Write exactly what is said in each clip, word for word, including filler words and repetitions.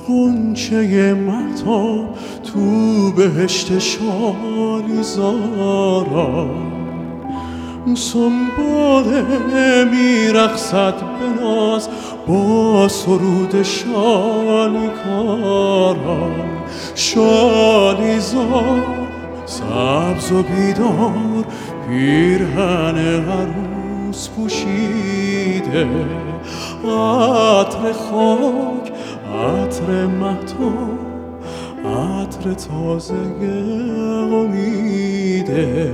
غنچه مهتاب تو بهشت شالیزارم. سنباده میرقصد به ناز با سرود شالیکاران. شالیزار سبز و بیدار پیرهن عروس پوشیده. عطر خاک، عطر مهتاب، عطر تازه امیده.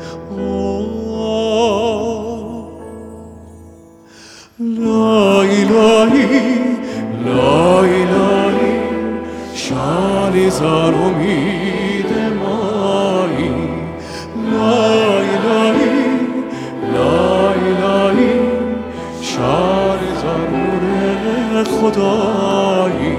لای لای لای لای شالیزار امید مایی. لای لای لای لای شالیزار نور خدایی.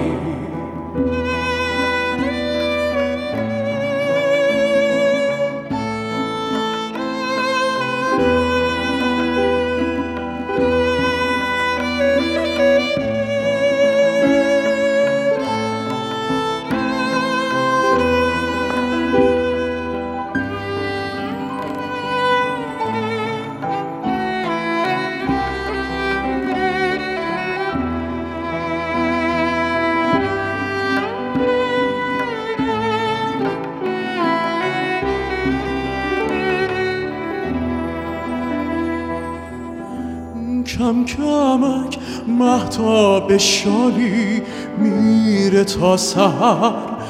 کم کمک مهتاب شالی میره تا سحر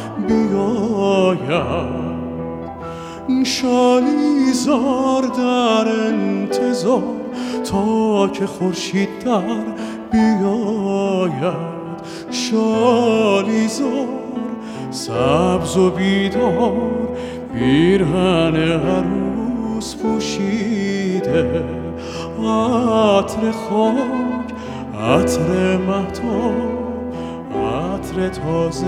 بیاید. شالیزار در انتظار تا که خورشید در بیاید. شالیزار سبز و بیدار پیرهن عروس پوشیده. عطر خاک، عطر مهتاب، عطر تازه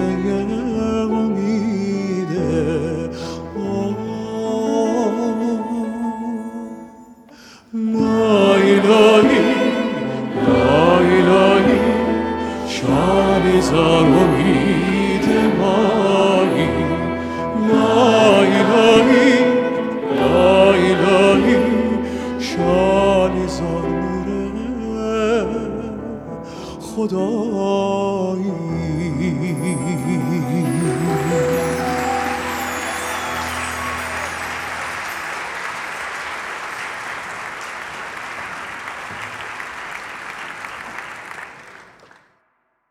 امیده. لای لای لای لای شالیزار امید مایی. لای لای لای لای شالیزار نور خدایی.